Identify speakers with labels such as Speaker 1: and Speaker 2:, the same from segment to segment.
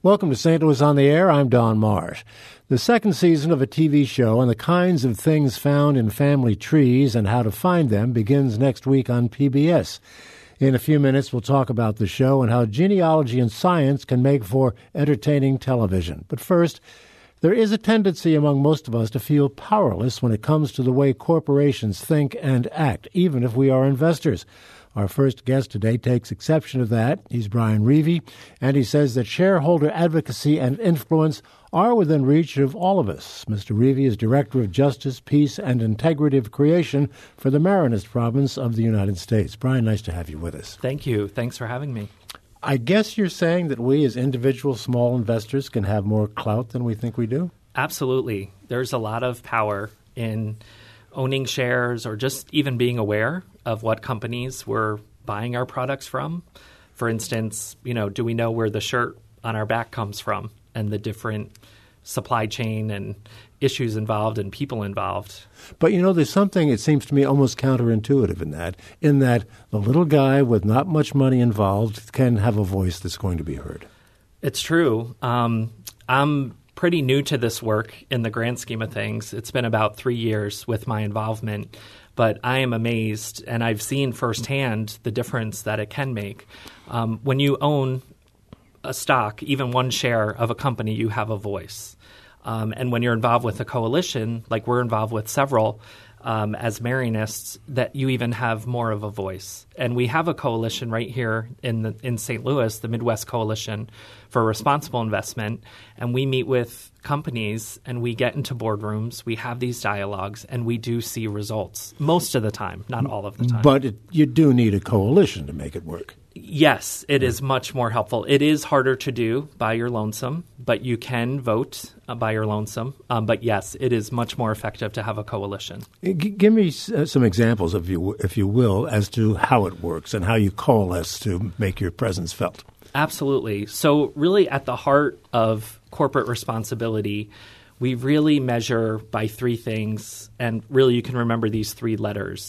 Speaker 1: Welcome to St. Louis on the Air. I'm Don Marsh. The second season of a TV show on the kinds of things found in family trees and how to find them begins next week on PBS. In a few minutes, we'll talk about the show and how genealogy and science can make for entertaining television. But first, there is a tendency among most of us to feel powerless when it comes to the way corporations think and act, even if we are investors. Our first guest today takes exception to that. He's Brian Reevy, and he says that shareholder advocacy and influence are within reach of all of us. Mr. Reevy is Director of Justice, Peace, and Integrative Creation for the Marinist Province of the United States. Brian, nice to have you with us.
Speaker 2: Thank you. Thanks for having me.
Speaker 1: I guess you're saying that we as individual small investors can have more clout than we think we do?
Speaker 2: Absolutely. There's a lot of power in owning shares or just even being aware of what companies we're buying our products from. For instance, do we know where the shirt on our back comes from and the different supply chain and issues involved and people involved?
Speaker 1: But, there's something, it seems to me, almost counterintuitive in that the little guy with not much money involved can have a voice that's going to be heard.
Speaker 2: It's true. I'm pretty new to this work in the grand scheme of things. It's been about 3 years with my involvement, but I am amazed, and I've seen firsthand the difference that it can make. When you own a stock, even one share of a company, you have a voice. And when you're involved with a coalition, like we're involved with several as Marinists, that you even have more of a voice. And we have a coalition right here in St. Louis, the Midwest Coalition for Responsible Investment, and we meet with companies and we get into boardrooms, we have these dialogues, and we do see results most of the time, not all of the time.
Speaker 1: But you do need a coalition to make it work.
Speaker 2: Yes, it is much more helpful. It is harder to do by your lonesome, but you can vote by your lonesome. But yes, it is much more effective to have a coalition.
Speaker 1: Give me some examples, if you will, as to how it works and how you coalesce to make your presence felt.
Speaker 2: Absolutely. So really at the heart of corporate responsibility, we really measure by three things, and really you can remember these three letters,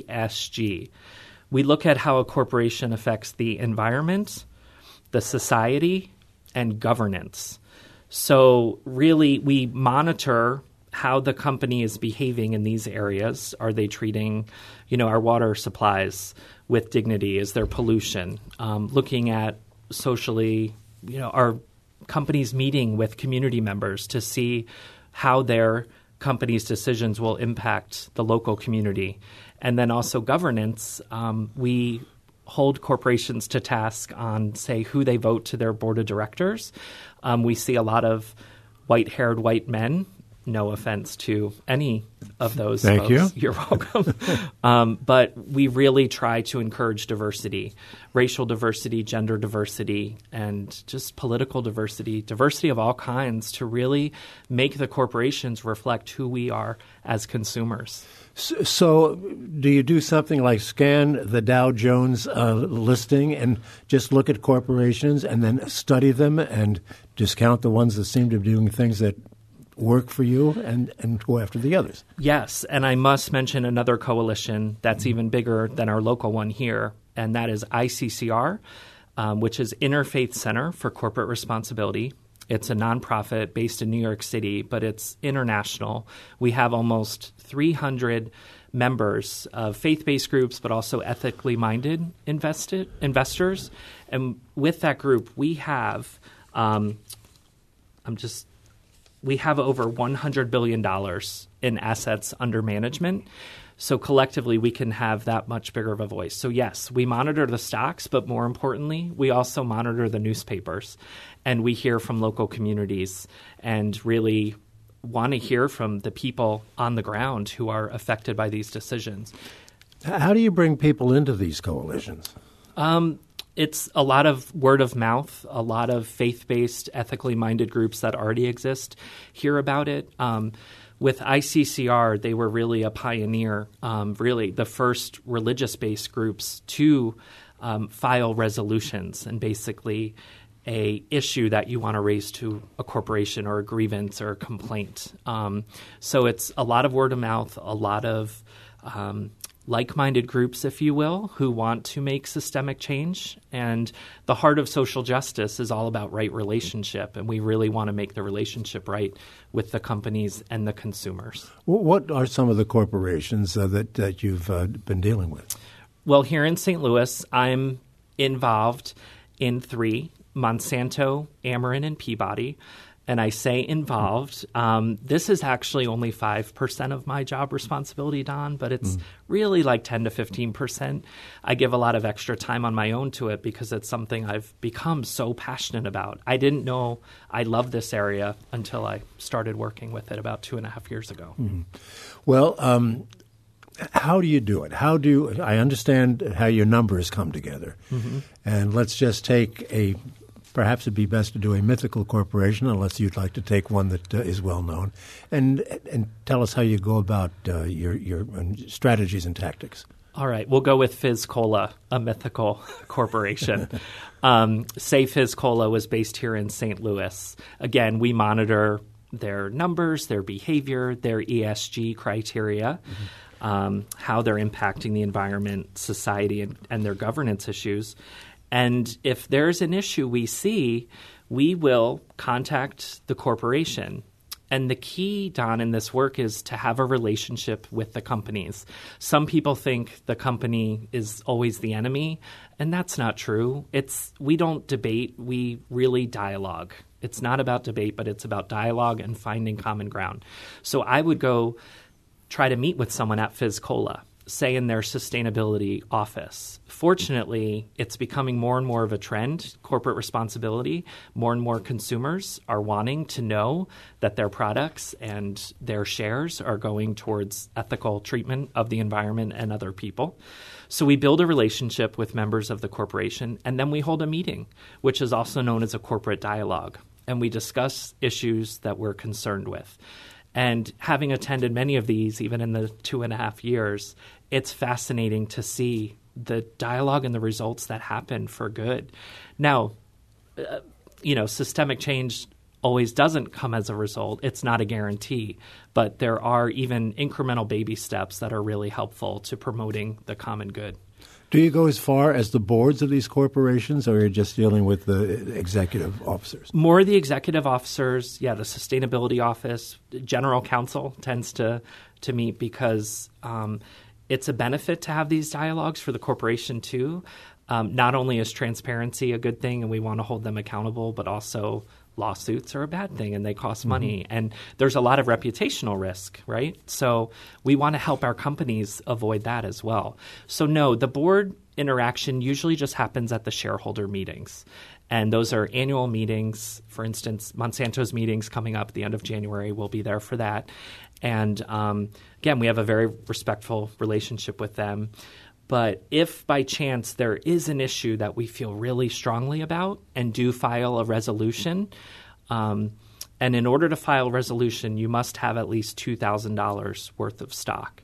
Speaker 2: ESG. We look at how a corporation affects the environment, the society, and governance. So really, we monitor how the company is behaving in these areas. Are they treating, our water supplies with dignity? Is there pollution? Looking at socially, are companies meeting with community members to see how their company's decisions will impact the local community? And then also governance, we hold corporations to task on, say, who they vote to their board of directors. We see a lot of white-haired white men. No offense to any of those
Speaker 1: Thank
Speaker 2: folks.
Speaker 1: you.
Speaker 2: You're welcome. But we really try to encourage diversity, racial diversity, gender diversity, and just political diversity of all kinds to really make the corporations reflect who we are as consumers.
Speaker 1: So do you do something like scan the Dow Jones listing and just look at corporations and then study them and discount the ones that seem to be doing things that work for you and go after the others?
Speaker 2: Yes, and I must mention another coalition that's even bigger than our local one here, and that is ICCR, which is Interfaith Center for Corporate Responsibility. It's a nonprofit based in New York City, but it's international. We have almost 300 members of faith-based groups, but also ethically minded investors. And with that group, we have we have over $100 billion in assets under management. So collectively, we can have that much bigger of a voice. So yes, we monitor the stocks, but more importantly, we also monitor the newspapers. And we hear from local communities and really want to hear from the people on the ground who are affected by these decisions.
Speaker 1: How do you bring people into these coalitions?
Speaker 2: It's a lot of word of mouth, a lot of faith-based, ethically minded groups that already exist hear about it. With ICCR, they were really a pioneer, really the first religious-based groups to file resolutions and basically a issue that you want to raise to a corporation or a grievance or a complaint. So it's a lot of word of mouth, a lot of like-minded groups, if you will, who want to make systemic change. And the heart of social justice is all about right relationship, and we really want to make the relationship right with the companies and the consumers.
Speaker 1: What are some of the corporations that you've been dealing with?
Speaker 2: Well, here in St. Louis, I'm involved in 3, Monsanto, Ameren, and Peabody. And I say involved. This is actually only 5% of my job responsibility, Don, but it's really like 10 to 15%. I give a lot of extra time on my own to it because it's something I've become so passionate about. I didn't know I loved this area until I started working with it about 2.5 years ago. Mm-hmm.
Speaker 1: Well, how do you do it? I understand how your numbers come together. Mm-hmm. And let's just take perhaps it'd be best to do a mythical corporation, unless you'd like to take one that is well known, and tell us how you go about your strategies and tactics.
Speaker 2: All right, we'll go with Fizz Cola, a mythical corporation. Say Fizz Cola was based here in St. Louis. Again, we monitor their numbers, their behavior, their ESG criteria, how they're impacting the environment, society, and their governance issues. And if there's an issue we see, we will contact the corporation. And the key, Don, in this work is to have a relationship with the companies. Some people think the company is always the enemy, and that's not true. We don't debate, we really dialogue. It's not about debate, but it's about dialogue and finding common ground. So I would go try to meet with someone at Fizz Cola, say in their sustainability office. Fortunately, it's becoming more and more of a trend, corporate responsibility. More and more consumers are wanting to know that their products and their shares are going towards ethical treatment of the environment and other people. So we build a relationship with members of the corporation, and then we hold a meeting, which is also known as a corporate dialogue. And we discuss issues that we're concerned with. And having attended many of these, even in the 2.5 years, it's fascinating to see the dialogue and the results that happen for good. Now, systemic change always doesn't come as a result. It's not a guarantee. But there are even incremental baby steps that are really helpful to promoting the common good.
Speaker 1: Do you go as far as the boards of these corporations, or are you just dealing with the executive officers?
Speaker 2: More the executive officers, the sustainability office. General counsel tends to meet because it's a benefit to have these dialogues for the corporation too. Not only is transparency a good thing and we want to hold them accountable, but also lawsuits are a bad thing and they cost money. And there's a lot of reputational risk, right? So we want to help our companies avoid that as well. So no, the board interaction usually just happens at the shareholder meetings. And those are annual meetings. For instance, Monsanto's meetings coming up at the end of January. We'll be there for that. And again, we have a very respectful relationship with them. But if by chance there is an issue that we feel really strongly about and do file a resolution, and in order to file a resolution, you must have at least $2,000 worth of stock.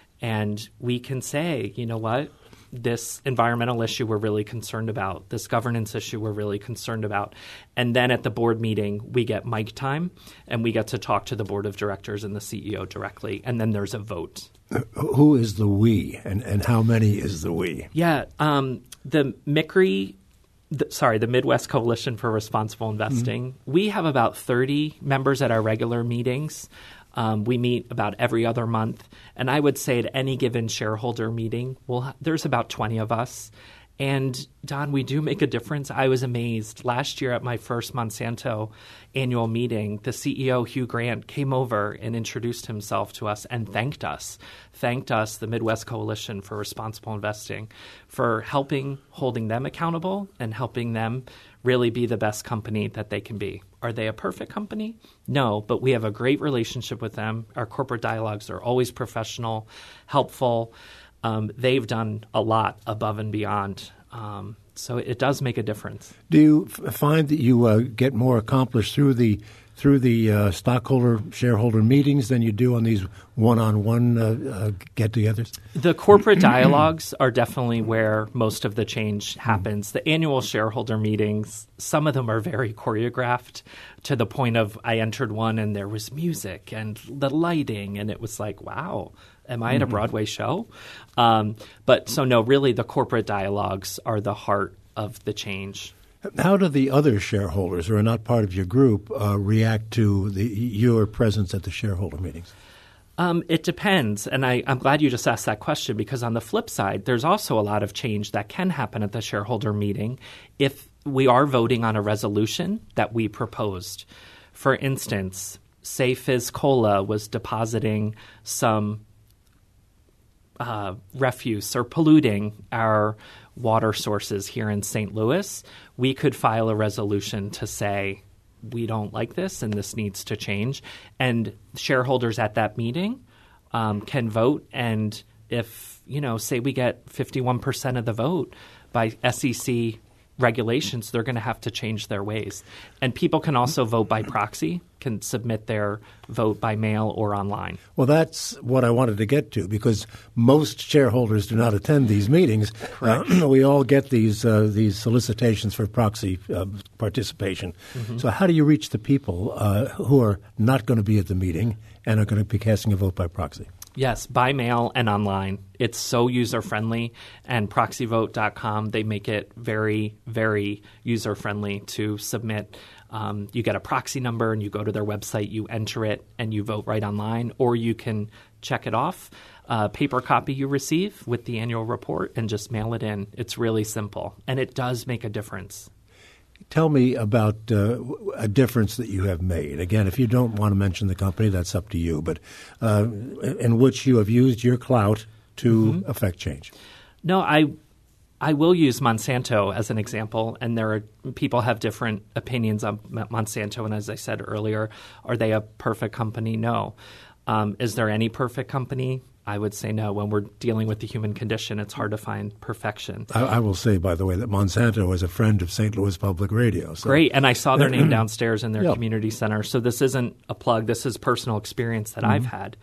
Speaker 2: And we can say, you know what, this environmental issue we're really concerned about, this governance issue we're really concerned about. And then at the board meeting, we get mic time, and we get to talk to the board of directors and the CEO directly, and then there's a vote.
Speaker 1: Who is the we, and how many is the we?
Speaker 2: Yeah, the MICRE, the Midwest Coalition for Responsible Investing, we have about 30 members at our regular meetings. We meet about every other month. And I would say at any given shareholder meeting, there's about 20 of us. And, Don, we do make a difference. I was amazed. Last year at my first Monsanto annual meeting, the CEO, Hugh Grant, came over and introduced himself to us and thanked us, the Midwest Coalition for Responsible Investing, for holding them accountable and helping them really be the best company that they can be. Are they a perfect company? No, but we have a great relationship with them. Our corporate dialogues are always professional, helpful. They've done a lot above and beyond. So it does make a difference.
Speaker 1: Do you find that you get more accomplished through the through the shareholder meetings than you do on these one-on-one get-togethers?
Speaker 2: The corporate dialogues are definitely where most of the change happens. The annual shareholder meetings, some of them are very choreographed to the point of I entered one and there was music and the lighting, and it was like, wow, am I at a Broadway show? Really the corporate dialogues are the heart of the change.
Speaker 1: How do the other shareholders who are not part of your group react to your presence at the shareholder meetings?
Speaker 2: It depends. And I'm glad you just asked that question, because on the flip side, there's also a lot of change that can happen at the shareholder meeting if we are voting on a resolution that we proposed. For instance, say Fizz Cola was depositing some refuse or polluting our water sources here in St. Louis, we could file a resolution to say we don't like this and this needs to change. And shareholders at that meeting can vote. And if, say we get 51% of the vote by SEC regulations, they're going to have to change their ways. And people can also vote by proxy, can submit their vote by mail or online.
Speaker 1: Well, that's what I wanted to get to, because most shareholders do not attend these meetings. We all get these solicitations for proxy participation. Mm-hmm. So how do you reach the people who are not going to be at the meeting and are going to be casting a vote by proxy?
Speaker 2: Yes, by mail and online. It's so user-friendly, and proxyvote.com, they make it very, very user-friendly to submit. You get a proxy number, and you go to their website, you enter it, and you vote right online, or you can check it off, paper copy you receive with the annual report, and just mail it in. It's really simple, and it does make a difference.
Speaker 1: Tell me about a difference that you have made. Again, if you don't want to mention the company, that's up to you, but in which you have used your clout to affect change.
Speaker 2: No, I will use Monsanto as an example, and people have different opinions on Monsanto, and as I said earlier, are they a perfect company? No. Is there any perfect company? I would say no. When we're dealing with the human condition, it's hard to find perfection.
Speaker 1: I will say, by the way, that Monsanto is a friend of St. Louis Public Radio. So.
Speaker 2: Great. And I saw their name downstairs in their community center. So this isn't a plug. This is personal experience that I've had.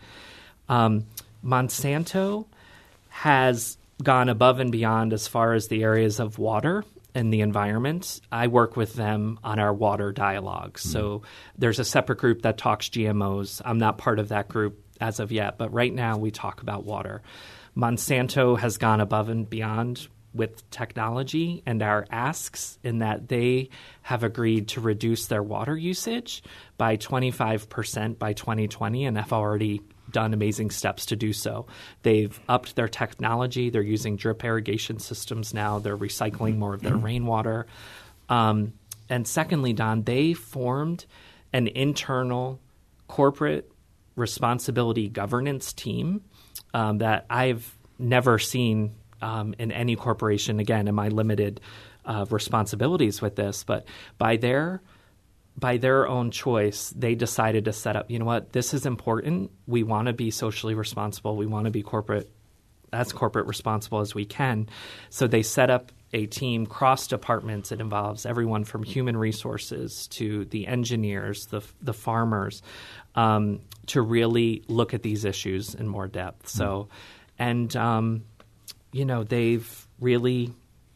Speaker 2: Monsanto has gone above and beyond as far as the areas of water and the environment. I work with them on our water dialogues. So there's a separate group that talks GMOs. I'm not part of that group as of yet, but right now we talk about water. Monsanto has gone above and beyond with technology and our asks in that they have agreed to reduce their water usage by 25% by 2020 and have already done amazing steps to do so. They've upped their technology. They're using drip irrigation systems now. They're recycling more of their rainwater. And secondly, Don, they formed an internal corporate responsibility governance team that I've never seen in any corporation, again, in my limited responsibilities with this. But by their own choice, they decided to set up, you know what, this is important. We want to be socially responsible. We want to be corporate responsible as we can. So they set up a team cross departments. It involves everyone from human resources to the engineers, the farmers, to really look at these issues in more depth. So, and they've really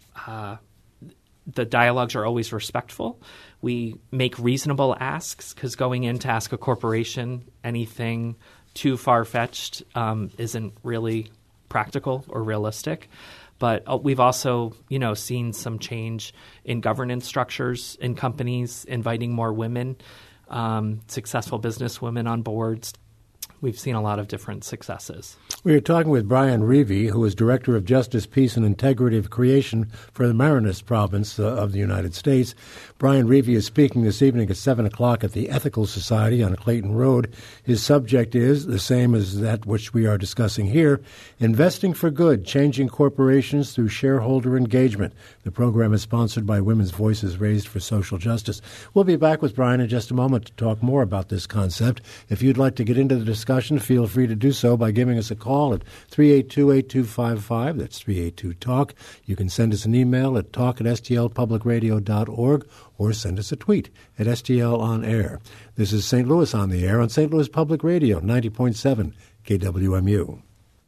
Speaker 2: the dialogues are always respectful. We make reasonable asks, because going in to ask a corporation anything too far-fetched isn't really practical or realistic. But we've also, seen some change in governance structures in companies, inviting more women, successful business women on boards. We've seen a lot of different successes.
Speaker 1: We are talking with Brian Reevy, who is Director of Justice, Peace, and Integrative Creation for the Marinas Province of the United States. Brian Reevy is speaking this evening at 7 o'clock at the Ethical Society on Clayton Road. His subject is the same as that which we are discussing here, Investing for Good, Changing Corporations Through Shareholder Engagement. The program is sponsored by Women's Voices Raised for Social Justice. We'll be back with Brian in just a moment to talk more about this concept. If you'd like to get into the discussion discussion, feel free to do so by giving us a call at 382-8255. That's 382-TALK. You can send us an email at talk@stlpublicradio.org or send us a tweet at STL On Air. This is St. Louis on the Air on St. Louis Public Radio, 90.7 KWMU.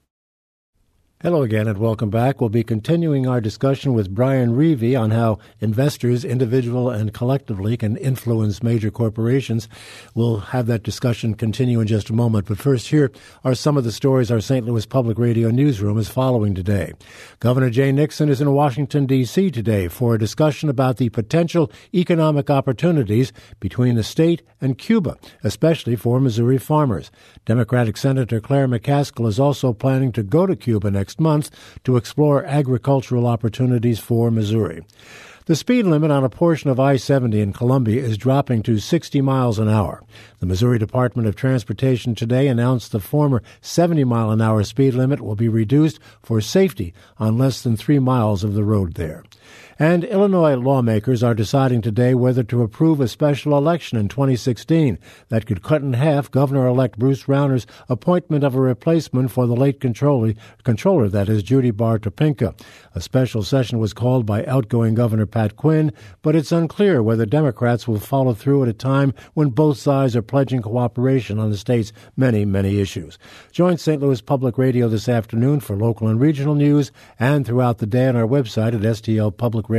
Speaker 1: Hello again and welcome back. We'll be continuing our discussion with Brian Reevy on how investors, individual and collectively, can influence major corporations. We'll have that discussion continue in just a moment. But first, here are some of the stories our St. Louis Public Radio newsroom is following today. Governor Jay Nixon is in Washington, D.C. today for a discussion about the potential economic opportunities between the state and Cuba, especially for Missouri farmers. Democratic Senator Claire McCaskill is also planning to go to Cuba next month to explore agricultural opportunities for Missouri. The speed limit on a portion of I-70 in Columbia is dropping to 60 miles an hour. The Missouri Department of Transportation today announced the former 70-mile-an-hour speed limit will be reduced for safety on less than 3 miles of the road there. And Illinois lawmakers are deciding today whether to approve a special election in 2016 that could cut in half Governor-elect Bruce Rauner's appointment of a replacement for the late controller, that is, Judy Barr Topinka. A special session was called by outgoing Governor Pat Quinn, but it's unclear whether Democrats will follow through at a time when both sides are pledging cooperation on the state's many, many issues. Join St. Louis Public Radio this afternoon for local and regional news and throughout the day on our website at stlpublicradio.org.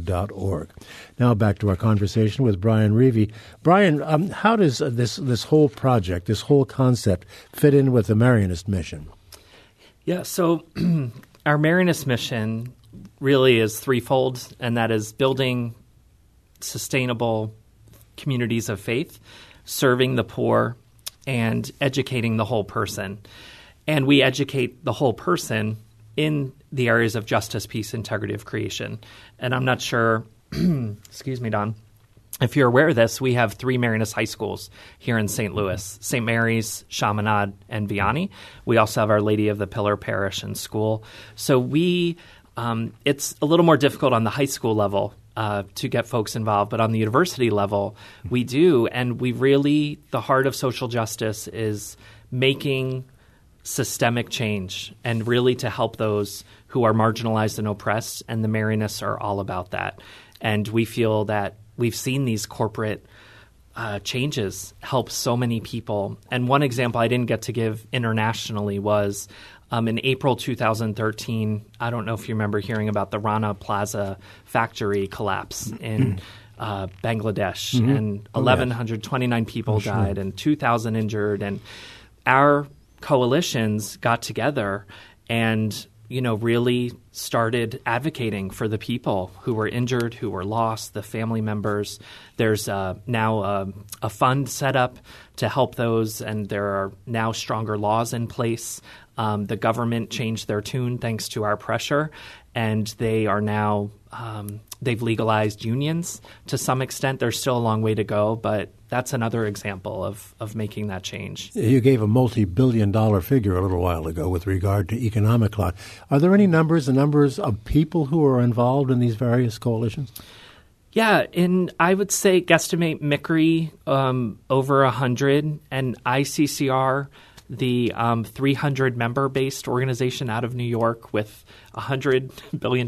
Speaker 1: Now back to our conversation with Brian Reevy. Brian, how does this whole project, this whole concept, fit in with the Marianist mission?
Speaker 2: Yeah, so our Marianist mission really is threefold, and that is building sustainable communities of faith, serving the poor, and educating the whole person. And we educate the whole person in the areas of justice, peace, integrity of creation. And I'm not sure, excuse me, Don, if you're aware of this, we have 3 Marianist high schools here in St. Louis, St. Mary's, Chaminade, and Vianney. We also have Our Lady of the Pillar Parish and School. So it's a little more difficult on the high school level to get folks involved, but on the university level, we do. And we really, the heart of social justice is making systemic change and really to help those who are marginalized and oppressed, and the Marianists are all about that. And we feel that we've seen these corporate changes help so many people. And one example I didn't get to give internationally was in April 2013, I don't know if you remember hearing about the Rana Plaza factory collapse in Bangladesh, and 1,129 people died and 2,000 injured. And our coalitions got together and really started advocating for the people who were injured, who were lost, the family members. There's now a fund set up to help those, and there are now stronger laws in place. The government changed their tune thanks to our pressure, and they are now they've legalized unions to some extent. There's still a long way to go, but that's another example of making that change.
Speaker 1: You gave a multi-billion-dollar figure a little while ago with regard to economic law. Are there any numbers, the numbers of people who are involved in these various coalitions?
Speaker 2: Yeah, I would say guesstimate MICRI over 100, and ICCR, the 300-member-based organization out of New York with $100 billion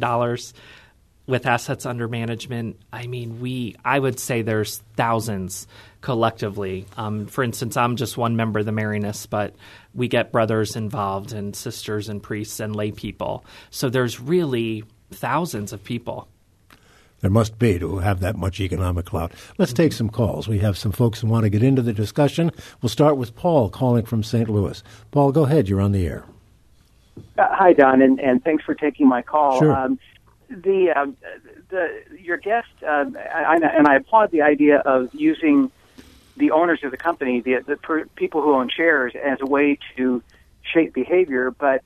Speaker 2: with assets under management. I mean, I would say there's thousands collectively. For instance, I'm just one member of the Marianists, but we get brothers involved and sisters and priests and lay people. So there's really thousands of people.
Speaker 1: There must be to have that much economic clout. Let's take some calls. We have some folks who want to get into the discussion. We'll start with Paul calling from St. Louis. Paul, go ahead. You're on the air.
Speaker 3: Hi, Don, and thanks for taking my call.
Speaker 1: Sure.
Speaker 3: Your guest, and I applaud the idea of using the owners of the company, the people who own shares, as a way to shape behavior. But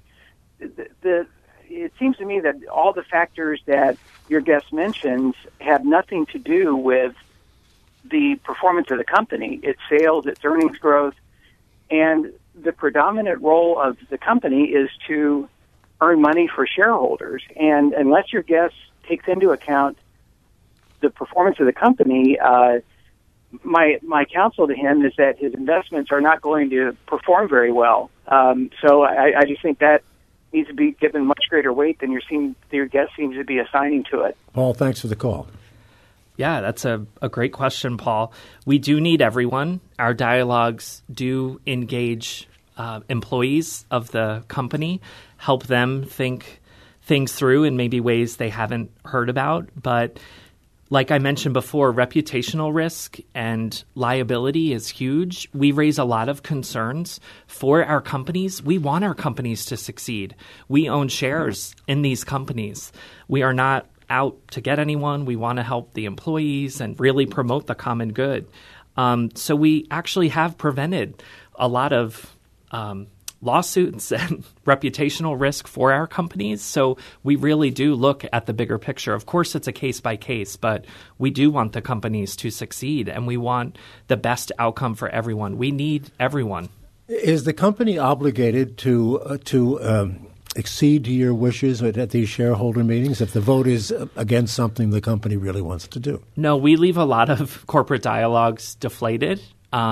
Speaker 3: it seems to me that all the factors that your guest mentions have nothing to do with the performance of the company, its sales, its earnings growth, and the predominant role of the company is to earn money for shareholders. And unless your guest takes into account the performance of the company, my counsel to him is that his investments are not going to perform very well. So I just think that needs to be given much greater weight than your guest seems to be assigning to it.
Speaker 1: Paul, thanks for the call.
Speaker 2: Yeah, that's a great question, Paul. We do need everyone. Our dialogues do engage employees of the company, help them think things through in maybe ways they haven't heard about. But like I mentioned before, reputational risk and liability is huge. We raise a lot of concerns for our companies. We want our companies to succeed. We own shares in these companies. We are not out to get anyone. We want to help the employees and really promote the common good. So we actually have prevented a lot of lawsuits and reputational risk for our companies. So we really do look at the bigger picture. Of course, it's a case by case, but we do want the companies to succeed, and we want the best outcome for everyone. We need everyone.
Speaker 1: Is the company obligated to accede to your wishes at these shareholder meetings if the vote is against something the company really wants to do?
Speaker 2: No, we leave a lot of corporate dialogues deflated.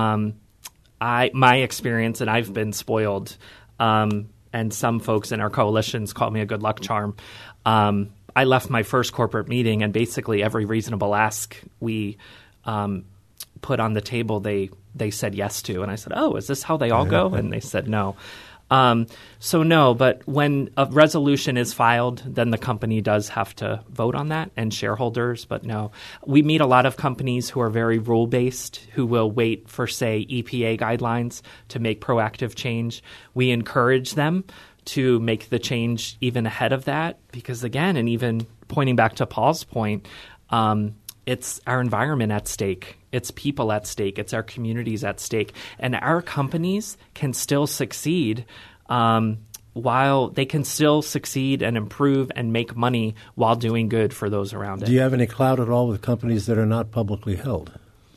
Speaker 2: My experience, and I've been spoiled, and some folks in our coalitions call me a good luck charm. I left my first corporate meeting, and basically every reasonable ask we put on the table, they said yes to. And I said, oh, is this how they all go? And they said no. So no, but when a resolution is filed, then the company does have to vote on that, and shareholders, but no. We meet a lot of companies who are very rule-based, who will wait for, say, EPA guidelines to make proactive change. We encourage them to make the change even ahead of that because, again, and even pointing back to Paul's point, it's our environment at stake. It's people at stake. It's our communities at stake. And our companies can still succeed while they can still succeed and improve and make money while doing good for those around it.
Speaker 1: Do you have any clout at all with companies that are not publicly held?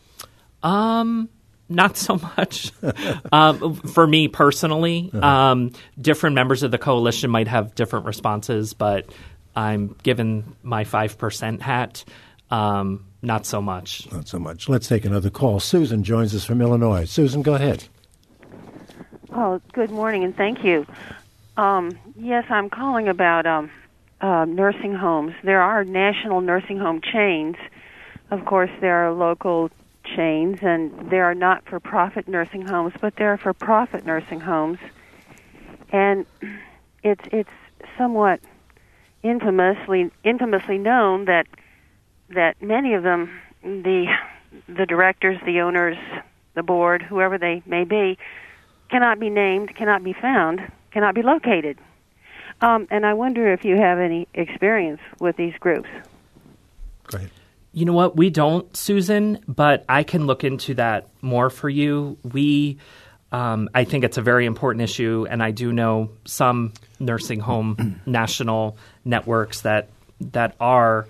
Speaker 2: Not so much. For me personally, different members of the coalition might have different responses, but I'm given my 5% hat. Not so much.
Speaker 1: Not so much. Let's take another call. Susan joins us from Illinois. Susan, go ahead.
Speaker 4: Oh, good morning, and thank you. Yes, I'm calling about nursing homes. There are national nursing home chains. Of course, there are local chains, and there are not-for-profit nursing homes, but there are for-profit nursing homes. And it's somewhat infamously known that many of them, the directors, the owners, the board, whoever they may be, cannot be named, cannot be found, cannot be located. And I wonder if you have any experience with these groups.
Speaker 1: Great.
Speaker 2: You know what? We don't, Susan, but I can look into that more for you. I think it's a very important issue, and I do know some nursing home national networks that are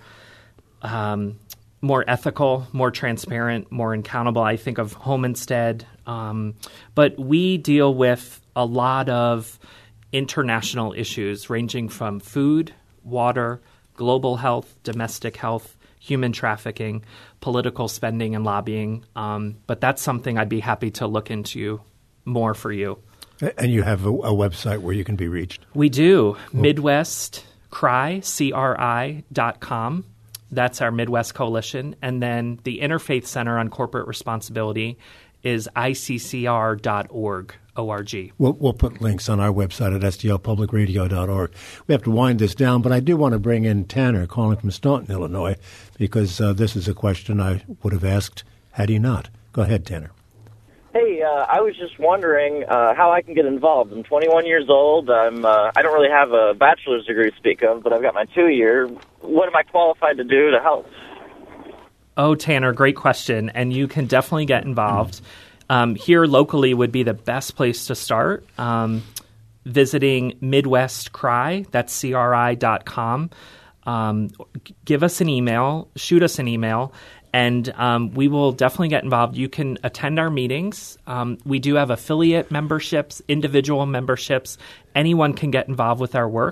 Speaker 2: more ethical, more transparent, more accountable. I think of Home Instead. But we deal with a lot of international issues ranging from food, water, global health, domestic health, human trafficking, political spending and lobbying. But that's something I'd be happy to look into more for you.
Speaker 1: And you have a website where you can be reached? We
Speaker 2: do. MidwestCRI, CRI.com. That's our Midwest Coalition. And then the Interfaith Center on Corporate Responsibility is ICCR.org, O-R-G.
Speaker 1: We'll put links on our website at stlpublicradio.org. We have to wind this down, but I do want to bring in Tanner calling from Staunton, Illinois, because this is a question I would have asked had he not. Go ahead, Tanner.
Speaker 5: Hey, I was just wondering how I can get involved. I'm 21 years old. I don't really have a bachelor's degree to speak of, but I've got my 2-year. What am I qualified to do to help?
Speaker 2: Oh, Tanner, great question. And you can definitely get involved. Here locally would be the best place to start. Visiting MidwestCRI, that's CRI.com. Give us an email, shoot us an email, and we will definitely get involved. You can attend our meetings. We do have affiliate memberships, individual memberships. Anyone can get involved with our work.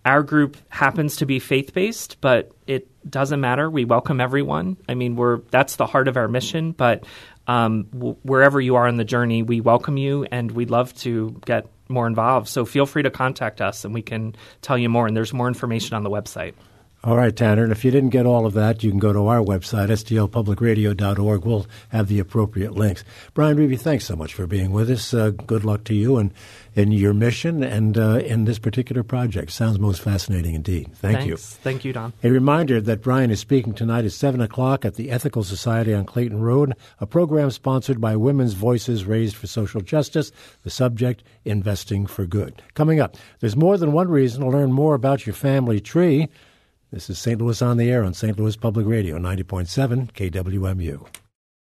Speaker 2: Our group happens to be faith-based, but it doesn't matter. We welcome everyone. I mean, that's the heart of our mission, but wherever you are in the journey, we welcome you, and we'd love to get more involved. So feel free to contact us, and we can tell you more, and there's more information on the website.
Speaker 1: All right, Tanner, and if you didn't get all of that, you can go to our website, stlpublicradio.org. We'll have the appropriate links. Brian Reevey, thanks so much for being with us. Good luck to you and in your mission and in this particular project. Sounds most fascinating indeed. Thanks you.
Speaker 2: Thank you, Don.
Speaker 1: A reminder that Brian is speaking tonight at 7 o'clock at the Ethical Society on Clayton Road, a program sponsored by Women's Voices Raised for Social Justice. The subject, Investing for Good. Coming up, there's more than one reason to learn more about your family tree. This is St. Louis on the Air on St. Louis Public Radio, 90.7 KWMU.